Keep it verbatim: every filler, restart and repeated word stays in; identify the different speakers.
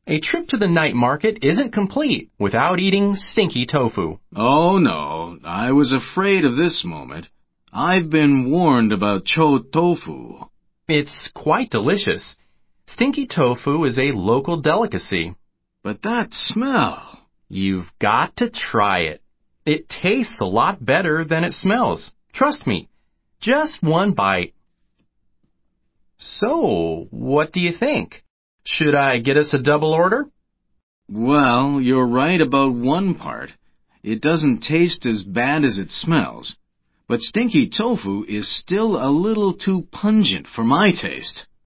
Speaker 1: A trip to the night market isn't complete without eating stinky tofu.
Speaker 2: Oh, no, I was afraid of this moment. I've been warned about cho tofu.
Speaker 1: It's quite delicious. Stinky tofu is a local delicacy.
Speaker 2: But that smell...
Speaker 1: You've got to try it. It tastes a lot better than it smells. Trust me. Just one bite. So, what do you think? Should I get us a double order?
Speaker 2: Well, you're right about one part. It doesn't taste as bad as it smells. But stinky tofu is still a little too pungent for my taste.